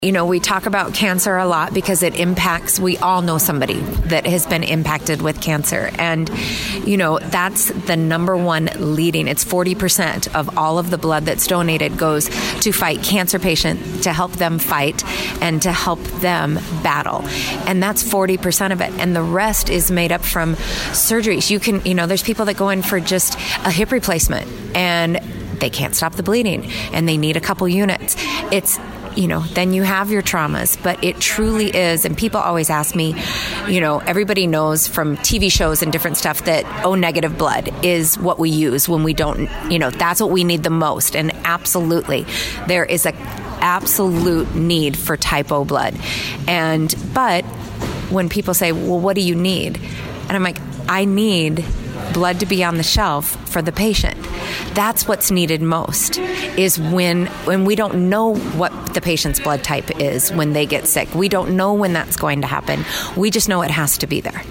We talk about cancer a lot because it impacts, we all know somebody that has been impacted with cancer. And, that's the number one leading. It's 40% of all of the blood that's donated goes to fight cancer patients, to help them fight and to help them battle. And that's 40% of it. And the rest is made up from surgeries. You can, there's people that go in for just a hip replacement and they can't stop the bleeding and they need a couple units. Then you have your traumas, but it truly is. And people always ask me, everybody knows from TV shows and different stuff that O negative blood is what we use when we don't, that's what we need the most. And absolutely, there is a absolute need for type O blood. But when people say, well, what do you need? And I'm like, I need blood to be on the shelf for the patient. That's what's needed most, is when we don't know what the patient's blood type is when they get sick. We don't know when that's going to happen. We just know it has to be there.